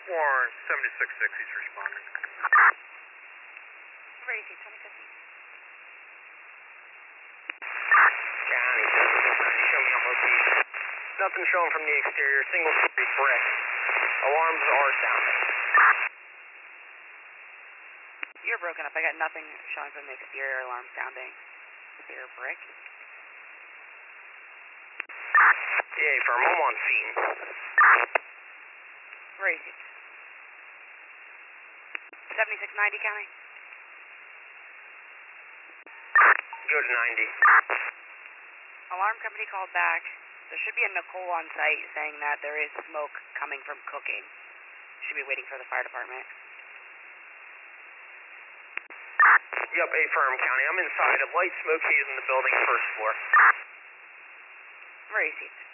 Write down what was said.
Warren 76-6, he's responding. Ready, 2050. County 7690, show me on location. Nothing showing from the exterior, single story brick. Alarms are sounding. You're broken up. I got nothing showing from the exterior, alarm sounding. Exterior brick. Yeah, firm, I'm on scene. Where is it? 7690 County. Go to 90. Alarm company called back. There should be a Nicole on site saying that there is smoke coming from cooking. Should be waiting for the fire department. Yup, A-firm, County. I'm inside. A light smoke haze in the building, first floor. Where is it?